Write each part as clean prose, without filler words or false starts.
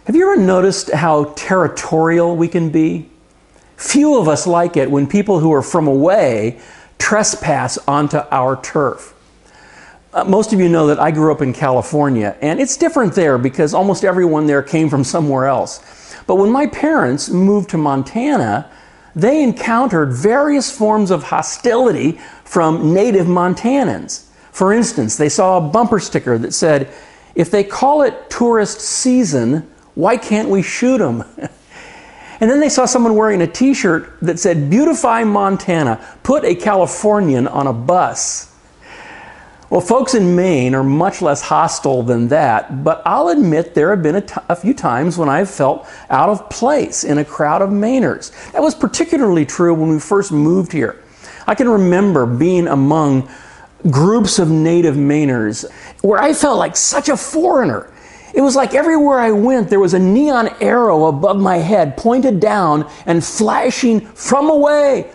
Have you ever noticed how territorial we can be? Few of us like it when people who are from away trespass onto our turf. Most of you know that I grew up in California, and it's different there because almost everyone there came from somewhere else. But when my parents moved to Montana, they encountered various forms of hostility from native Montanans. For instance, they saw a bumper sticker that said, "If they call it tourist season, why can't we shoot them?" And then they saw someone wearing a t-shirt that said, "Beautify Montana, put a Californian on a bus." Well, folks in Maine are much less hostile than that, but I'll admit there have been a few times when I've felt out of place in a crowd of Mainers. That was particularly true when we first moved here. I can remember being among groups of native Mainers where I felt like such a foreigner. It was like everywhere I went, there was a neon arrow above my head, pointed down and flashing from away.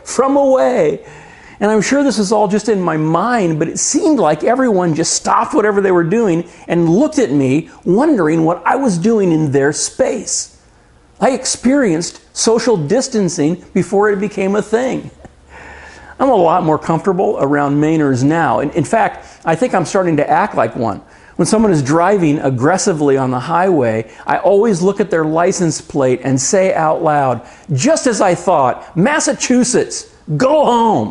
And I'm sure this is all just in my mind, but it seemed like everyone just stopped whatever they were doing and looked at me, wondering what I was doing in their space. I experienced social distancing before it became a thing. I'm a lot more comfortable around Mainers now. In fact, I think I'm starting to act like one. When someone is driving aggressively on the highway, I always look at their license plate and say out loud, just as I thought, "Massachusetts, go home."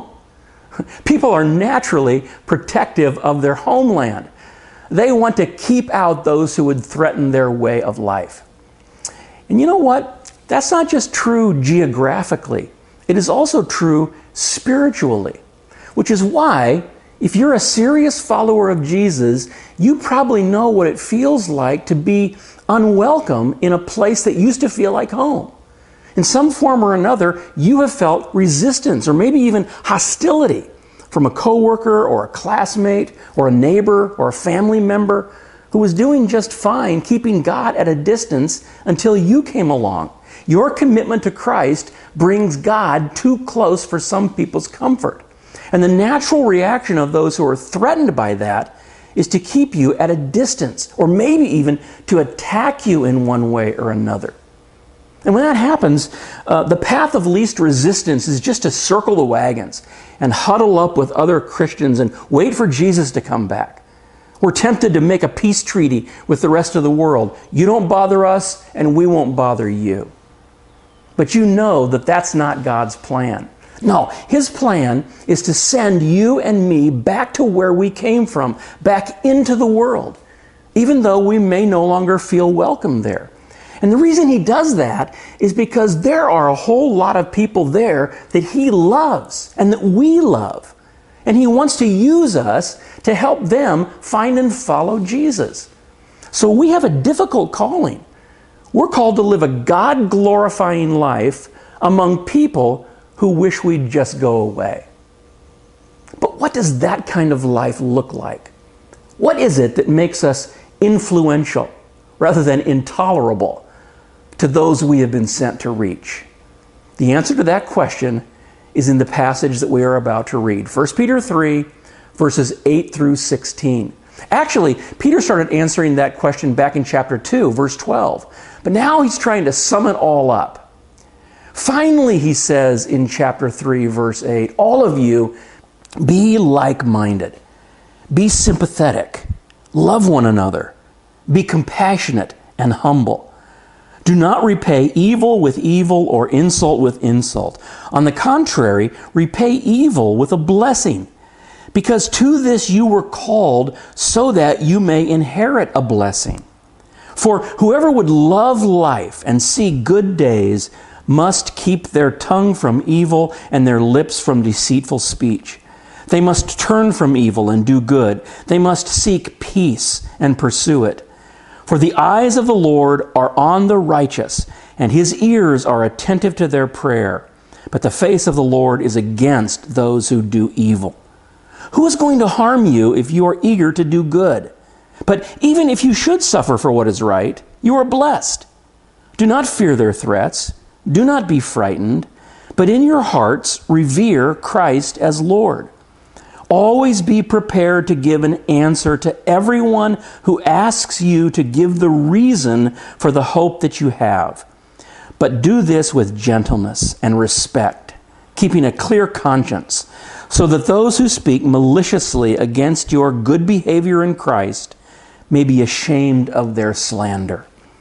People are naturally protective of their homeland. They want to keep out those who would threaten their way of life. And you know what? That's not just true geographically. It is also true spiritually, which is why if you're a serious follower of Jesus, you probably know what it feels like to be unwelcome in a place that used to feel like home. In some form or another, you have felt resistance or maybe even hostility from a coworker or a classmate or a neighbor or a family member who was doing just fine keeping God at a distance until you came along. Your commitment to Christ brings God too close for some people's comfort. And the natural reaction of those who are threatened by that is to keep you at a distance, or maybe even to attack you in one way or another. And when that happens, the path of least resistance is just to circle the wagons and huddle up with other Christians and wait for Jesus to come back. We're tempted to make a peace treaty with the rest of the world. You don't bother us, and we won't bother you. But you know that that's not God's plan. No, His plan is to send you and me back to where we came from, back into the world, even though we may no longer feel welcome there. And the reason He does that is because there are a whole lot of people there that He loves and that we love. And He wants to use us to help them find and follow Jesus. So we have a difficult calling. We're called to live a God-glorifying life among people who wish we'd just go away. But what does that kind of life look like? What is it that makes us influential rather than intolerable to those we have been sent to reach? The answer to that question is in the passage that we are about to read. 1 Peter 3, verses 8 through 16. Actually, Peter started answering that question back in chapter 2, verse 12. But now he's trying to sum it all up. Finally, he says in chapter 3, verse 8, all of you be like-minded, be sympathetic, love one another, be compassionate and humble. Do not repay evil with evil or insult with insult. On the contrary, repay evil with a blessing, because to this you were called so that you may inherit a blessing. For whoever would love life and see good days must keep their tongue from evil and their lips from deceitful speech. They must turn from evil and do good. They must seek peace and pursue it. For the eyes of the Lord are on the righteous, and His ears are attentive to their prayer. But the face of the Lord is against those who do evil. Who is going to harm you if you are eager to do good? But even if you should suffer for what is right, you are blessed. Do not fear their threats. Do not be frightened, but in your hearts revere Christ as Lord. Always be prepared to give an answer to everyone who asks you to give the reason for the hope that you have. But do this with gentleness and respect, keeping a clear conscience, so that those who speak maliciously against your good behavior in Christ may be ashamed of their slander.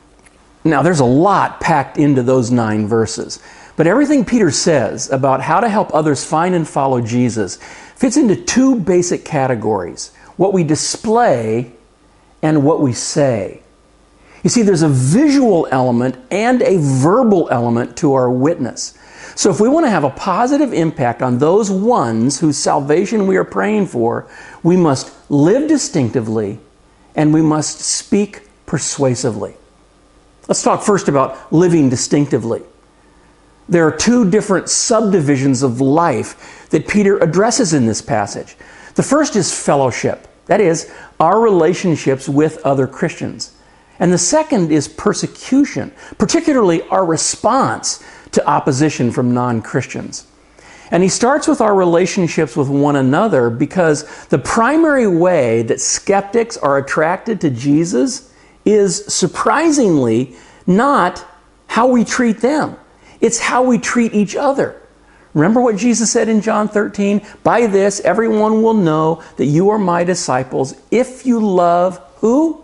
Now, there's a lot packed into those 9 verses, but everything Peter says about how to help others find and follow Jesus fits into 2 basic categories: what we display and what we say. You see, there's a visual element and a verbal element to our witness. So if we want to have a positive impact on those ones whose salvation we are praying for, we must live distinctively and we must speak persuasively. Let's talk first about living distinctively. There are 2 different subdivisions of life that Peter addresses in this passage. The first is fellowship, that is, our relationships with other Christians. And the second is persecution, particularly our response to opposition from non-Christians. And he starts with our relationships with one another because the primary way that skeptics are attracted to Jesus is surprisingly not how we treat them. It's how we treat each other. Remember what Jesus said in John 13? By this, everyone will know that you are my disciples if you love who?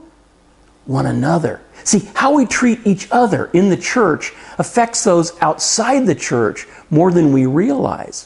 One another. See, how we treat each other in the church affects those outside the church more than we realize.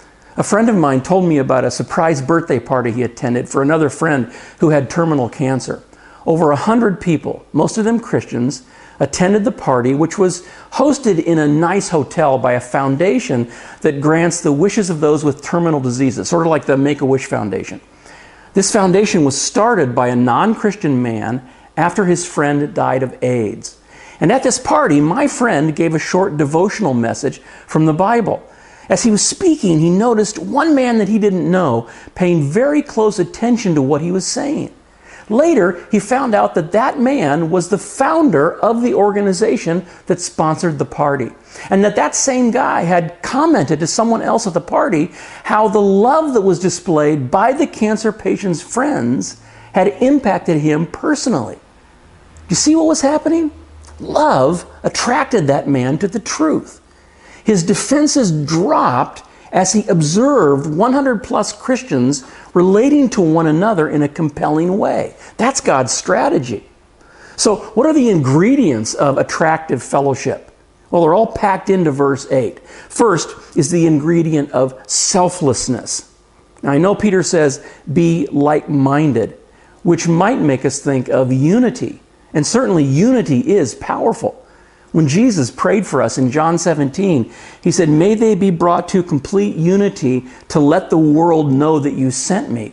A friend of mine told me about a surprise birthday party he attended for another friend who had terminal cancer. Over 100 people, most of them Christians, attended the party, which was hosted in a nice hotel by a foundation that grants the wishes of those with terminal diseases, sort of like the Make-A-Wish Foundation. This foundation was started by a non-Christian man after his friend died of AIDS. And at this party, my friend gave a short devotional message from the Bible. As he was speaking, he noticed one man that he didn't know paying very close attention to what he was saying. Later, he found out that that man was the founder of the organization that sponsored the party. And that same guy had commented to someone else at the party how the love that was displayed by the cancer patient's friends had impacted him personally. Do you see what was happening? Love attracted that man to the truth. His defenses dropped as he observed 100 plus Christians relating to one another in a compelling way. That's God's strategy. So what are the ingredients of attractive fellowship? Well, they're all packed into verse 8. First is the ingredient of selflessness. Now, I know Peter says, be like-minded, which might make us think of unity. And certainly unity is powerful. When Jesus prayed for us in John 17, he said, may they be brought to complete unity to let the world know that you sent me.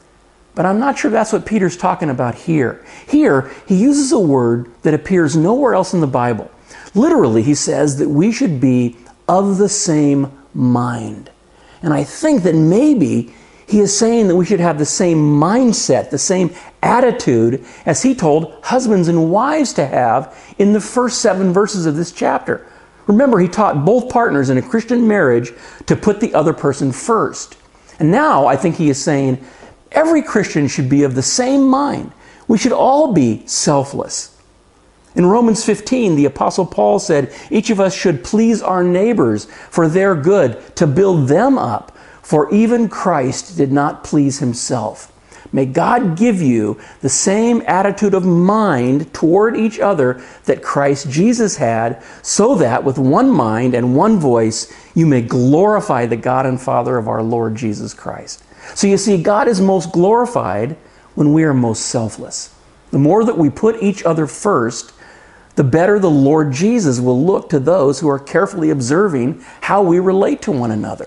But I'm not sure that's what Peter's talking about here. Here, he uses a word that appears nowhere else in the Bible. Literally, he says that we should be of the same mind. And I think that maybe he is saying that we should have the same mindset, the same attitude as he told husbands and wives to have in the first 7 verses of this chapter. Remember, he taught both partners in a Christian marriage to put the other person first. And now I think he is saying every Christian should be of the same mind. We should all be selfless. In Romans 15, the Apostle Paul said, each of us should please our neighbors for their good, to build them up. For even Christ did not please himself. May God give you the same attitude of mind toward each other that Christ Jesus had, so that with one mind and one voice you may glorify the God and Father of our Lord Jesus Christ. So you see, God is most glorified when we are most selfless. The more that we put each other first, the better the Lord Jesus will look to those who are carefully observing how we relate to one another.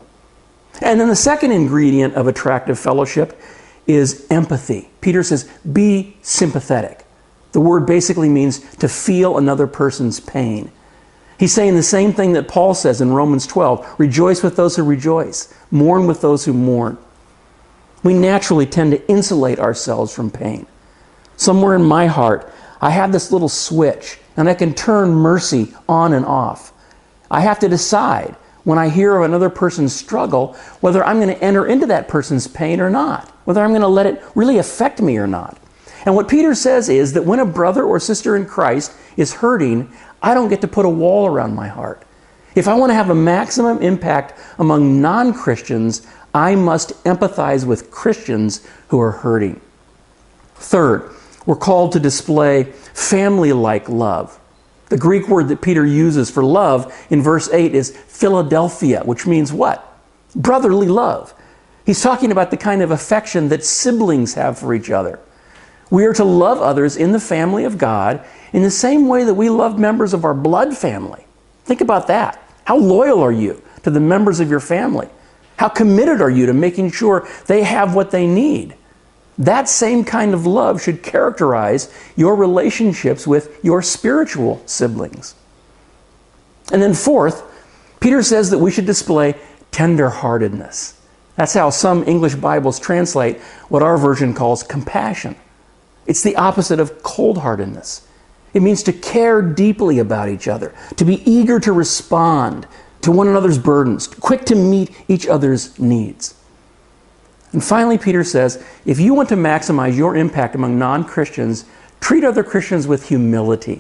And then the second ingredient of attractive fellowship is empathy. Peter says, be sympathetic. The word basically means to feel another person's pain. He's saying the same thing that Paul says in Romans 12, rejoice with those who rejoice, mourn with those who mourn. We naturally tend to insulate ourselves from pain. Somewhere in my heart, I have this little switch, and I can turn mercy on and off. I have to decide when I hear of another person's struggle, whether I'm going to enter into that person's pain or not, whether I'm going to let it really affect me or not. And what Peter says is that when a brother or sister in Christ is hurting, I don't get to put a wall around my heart. If I want to have a maximum impact among non-Christians, I must empathize with Christians who are hurting. Third, we're called to display family-like love. The Greek word that Peter uses for love in verse 8 is Philadelphia, which means what? Brotherly love. He's talking about the kind of affection that siblings have for each other. We are to love others in the family of God in the same way that we love members of our blood family. Think about that. How loyal are you to the members of your family? How committed are you to making sure they have what they need? That same kind of love should characterize your relationships with your spiritual siblings. And then fourth, Peter says that we should display tenderheartedness. That's how some English Bibles translate what our version calls compassion. It's the opposite of cold-heartedness. It means to care deeply about each other, to be eager to respond to one another's burdens, quick to meet each other's needs. And finally, Peter says, if you want to maximize your impact among non-Christians, treat other Christians with humility.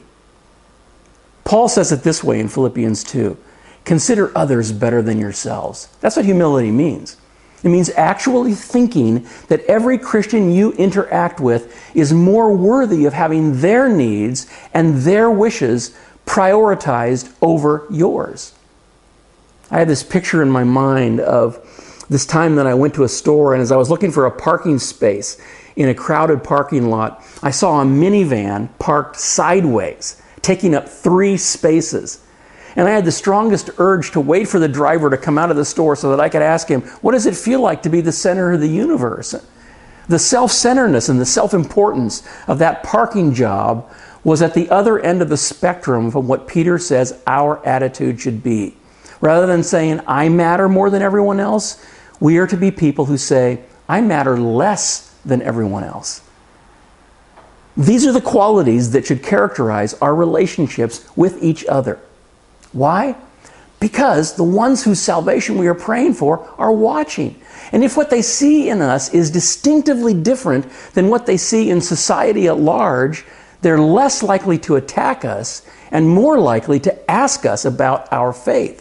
Paul says it this way in Philippians 2, consider others better than yourselves. That's what humility means. It means actually thinking that every Christian you interact with is more worthy of having their needs and their wishes prioritized over yours. I had this picture in my mind of this time that I went to a store, and as I was looking for a parking space in a crowded parking lot, I saw a minivan parked sideways, taking up 3 spaces. And I had the strongest urge to wait for the driver to come out of the store so that I could ask him, what does it feel like to be the center of the universe? The self-centeredness and the self-importance of that parking job was at the other end of the spectrum from what Peter says our attitude should be. Rather than saying, I matter more than everyone else, we are to be people who say, I matter less than everyone else. These are the qualities that should characterize our relationships with each other. Why? Because the ones whose salvation we are praying for are watching. And if what they see in us is distinctively different than what they see in society at large, they're less likely to attack us and more likely to ask us about our faith.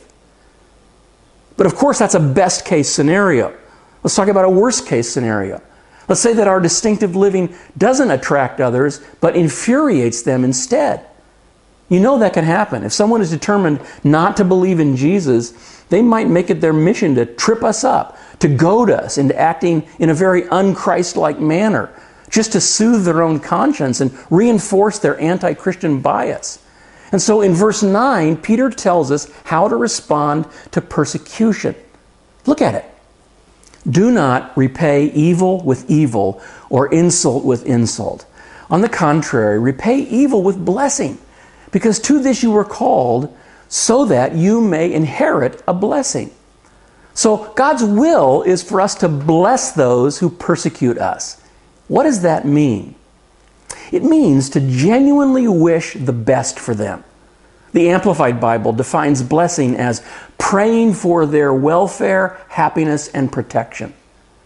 But of course, that's a best case scenario. Let's talk about a worst case scenario. Let's say that our distinctive living doesn't attract others, but infuriates them instead. You know that can happen. If someone is determined not to believe in Jesus, they might make it their mission to trip us up, to goad us into acting in a very un-Christ-like manner, just to soothe their own conscience and reinforce their anti-Christian bias. And so in verse 9, Peter tells us how to respond to persecution. Look at it. Do not repay evil with evil or insult with insult. On the contrary, repay evil with blessing, because to this you were called, so that you may inherit a blessing. So God's will is for us to bless those who persecute us. What does that mean? It means to genuinely wish the best for them. The Amplified Bible defines blessing as praying for their welfare, happiness, and protection.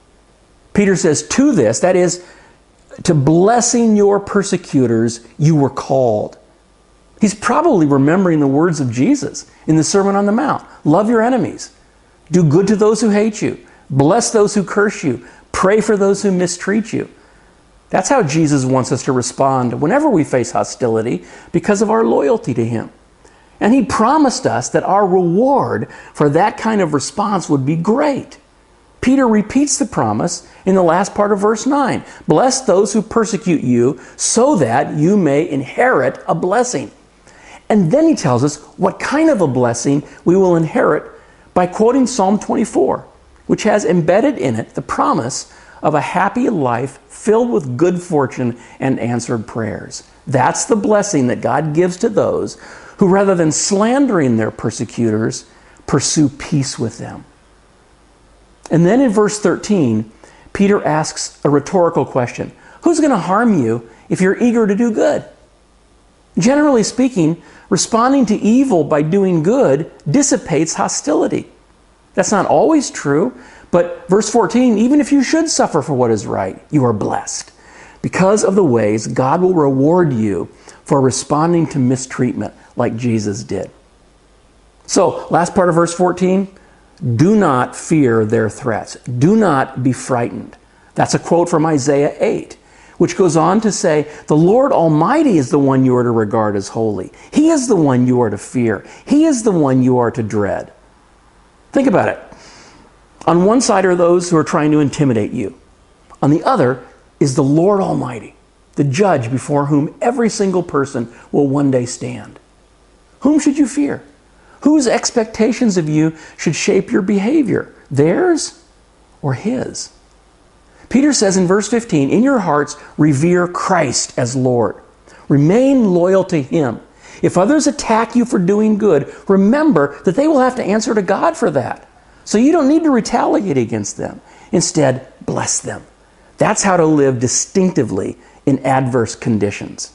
Peter says, to this, that is, to blessing your persecutors, you were called. He's probably remembering the words of Jesus in the Sermon on the Mount. Love your enemies. Do good to those who hate you. Bless those who curse you. Pray for those who mistreat you. That's how Jesus wants us to respond whenever we face hostility because of our loyalty to Him. And He promised us that our reward for that kind of response would be great. Peter repeats the promise in the last part of verse 9. Bless those who persecute you so that you may inherit a blessing. And then he tells us what kind of a blessing we will inherit by quoting Psalm 24, which has embedded in it the promise of a happy life filled with good fortune and answered prayers. That's the blessing that God gives to those who, rather than slandering their persecutors, pursue peace with them. And then in verse 13, Peter asks a rhetorical question. Who's going to harm you if you're eager to do good? Generally speaking, responding to evil by doing good dissipates hostility. That's not always true, but verse 14, even if you should suffer for what is right, you are blessed because of the ways God will reward you for responding to mistreatment like Jesus did. So, last part of verse 14, do not fear their threats. Do not be frightened. That's a quote from Isaiah 8, which goes on to say, the Lord Almighty is the one you are to regard as holy. He is the one you are to fear. He is the one you are to dread. Think about it. On one side are those who are trying to intimidate you. On the other is the Lord Almighty, the judge before whom every single person will one day stand. Whom should you fear? Whose expectations of you should shape your behavior? Theirs or his? Peter says in verse 15, in your hearts, revere Christ as Lord. Remain loyal to him. If others attack you for doing good, remember that they will have to answer to God for that. So you don't need to retaliate against them. Instead, bless them. That's how to live distinctively in adverse conditions.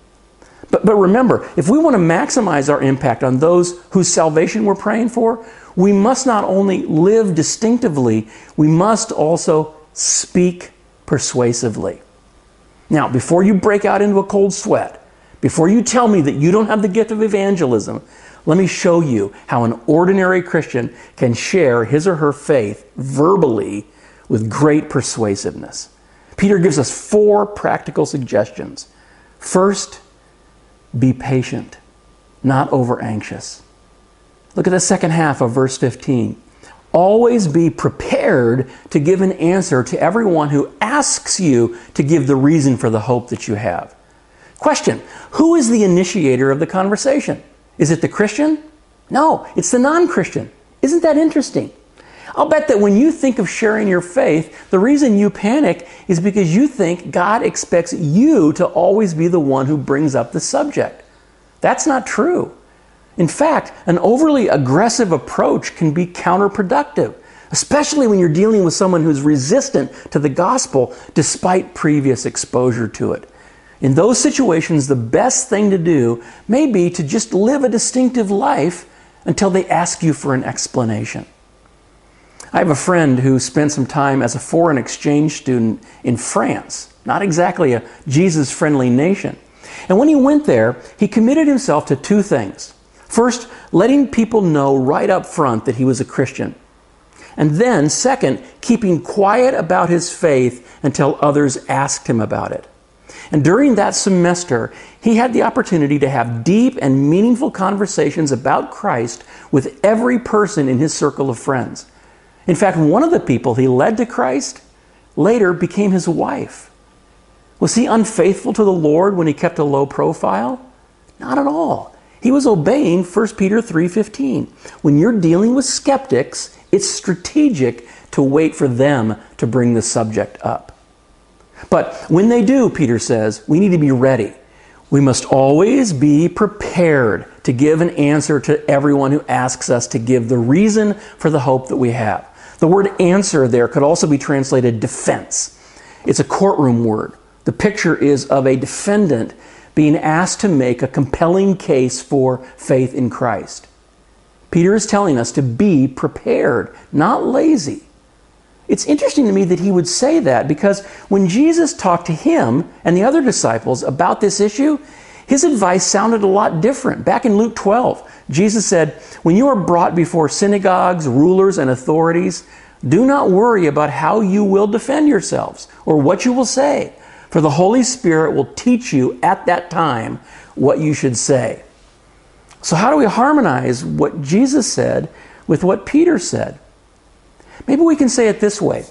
But remember, if we want to maximize our impact on those whose salvation we're praying for, we must not only live distinctively, we must also speak persuasively. Now, before you break out into a cold sweat, before you tell me that you don't have the gift of evangelism, let me show you how an ordinary Christian can share his or her faith verbally with great persuasiveness. Peter gives us 4 practical suggestions. First, be patient, not over anxious. Look at the second half of verse 15. Always be prepared to give an answer to everyone who asks you to give the reason for the hope that you have. Question, who is the initiator of the conversation? Is it the Christian? No, it's the non-Christian. Isn't that interesting? I'll bet that when you think of sharing your faith, the reason you panic is because you think God expects you to always be the one who brings up the subject. That's not true. In fact, an overly aggressive approach can be counterproductive, especially when you're dealing with someone who's resistant to the gospel despite previous exposure to it. In those situations, the best thing to do may be to just live a distinctive life until they ask you for an explanation. I have a friend who spent some time as a foreign exchange student in France, not exactly a Jesus-friendly nation. And when he went there, he committed himself to 2 things. First, letting people know right up front that he was a Christian. And then, second, keeping quiet about his faith until others asked him about it. And during that semester, he had the opportunity to have deep and meaningful conversations about Christ with every person in his circle of friends. In fact, one of the people he led to Christ later became his wife. Was he unfaithful to the Lord when he kept a low profile? Not at all. He was obeying 1 Peter 3:15. When you're dealing with skeptics, it's strategic to wait for them to bring the subject up. But when they do, Peter says, we need to be ready. We must always be prepared to give an answer to everyone who asks us to give the reason for the hope that we have. The word answer there could also be translated defense. It's a courtroom word. The picture is of a defendant being asked to make a compelling case for faith in Christ. Peter is telling us to be prepared, not lazy. It's interesting to me that he would say that because when Jesus talked to him and the other disciples about this issue, his advice sounded a lot different. Back in Luke 12, Jesus said, when you are brought before synagogues, rulers, and authorities, do not worry about how you will defend yourselves or what you will say, for the Holy Spirit will teach you at that time what you should say. So how do we harmonize what Jesus said with what Peter said? Maybe we can say it this way.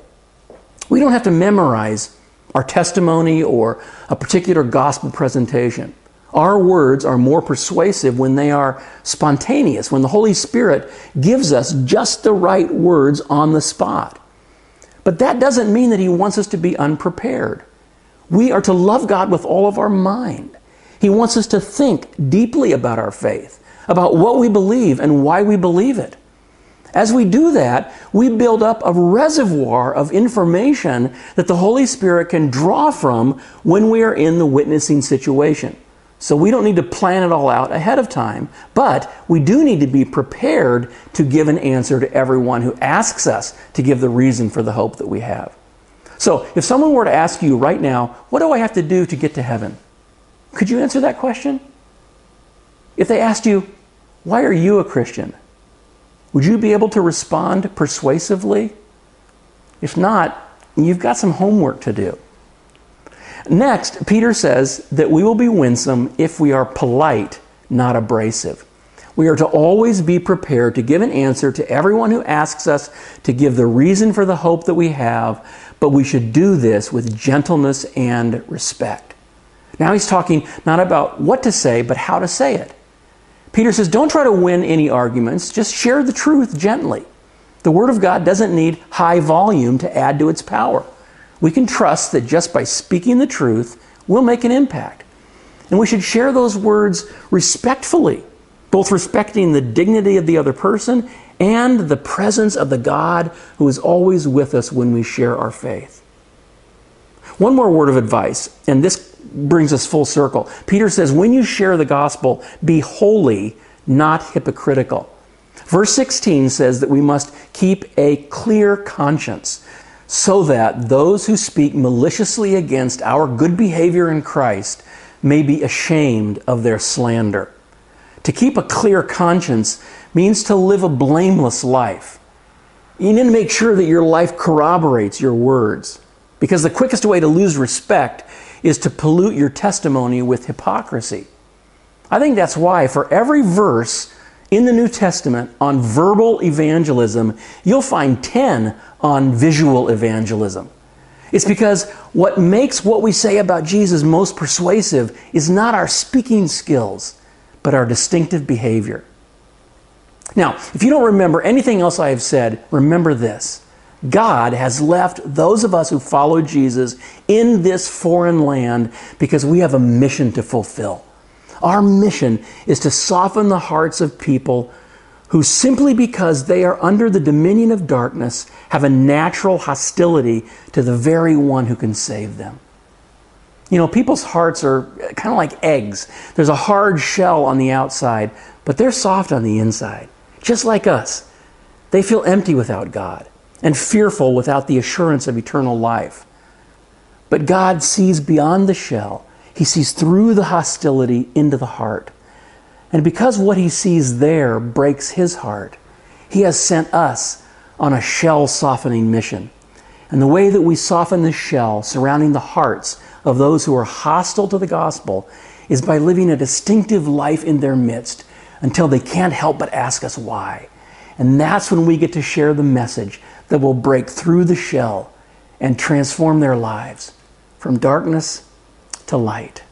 We don't have to memorize our testimony or a particular gospel presentation. Our words are more persuasive when they are spontaneous, when the Holy Spirit gives us just the right words on the spot. But that doesn't mean that He wants us to be unprepared. We are to love God with all of our mind. He wants us to think deeply about our faith, about what we believe and why we believe it. As we do that, we build up a reservoir of information that the Holy Spirit can draw from when we are in the witnessing situation. So we don't need to plan it all out ahead of time, but we do need to be prepared to give an answer to everyone who asks us to give the reason for the hope that we have. So if someone were to ask you right now, what do I have to do to get to heaven? Could you answer that question? If they asked you, why are you a Christian? Would you be able to respond persuasively? If not, you've got some homework to do. Next, Peter says that we will be winsome if we are polite, not abrasive. We are to always be prepared to give an answer to everyone who asks us to give the reason for the hope that we have, but we should do this with gentleness and respect. Now he's talking not about what to say, but how to say it. Peter says, don't try to win any arguments, just share the truth gently. The Word of God doesn't need high volume to add to its power. We can trust that just by speaking the truth, we'll make an impact. And we should share those words respectfully, both respecting the dignity of the other person and the presence of the God who is always with us when we share our faith. One more word of advice, and this brings us full circle. Peter says, when you share the gospel, be holy, not hypocritical. Verse 16 says that we must keep a clear conscience, so that those who speak maliciously against our good behavior in Christ may be ashamed of their slander. To keep a clear conscience means to live a blameless life. You need to make sure that your life corroborates your words, because the quickest way to lose respect is to pollute your testimony with hypocrisy. I think that's why for every verse in the New Testament on verbal evangelism, you'll find 10 on visual evangelism. It's because what makes what we say about Jesus most persuasive is not our speaking skills, but our distinctive behavior. Now, if you don't remember anything else I have said, remember this. God has left those of us who follow Jesus in this foreign land because we have a mission to fulfill. Our mission is to soften the hearts of people who, simply because they are under the dominion of darkness, have a natural hostility to the very one who can save them. You know, people's hearts are kind of like eggs. There's a hard shell on the outside, but they're soft on the inside. Just like us. They feel empty without God and fearful without the assurance of eternal life. But God sees beyond the shell. He sees through the hostility into the heart. And because what he sees there breaks his heart, he has sent us on a shell-softening mission. And the way that we soften the shell surrounding the hearts of those who are hostile to the gospel is by living a distinctive life in their midst until they can't help but ask us why. And that's when we get to share the message that will break through the shell and transform their lives from darkness to light.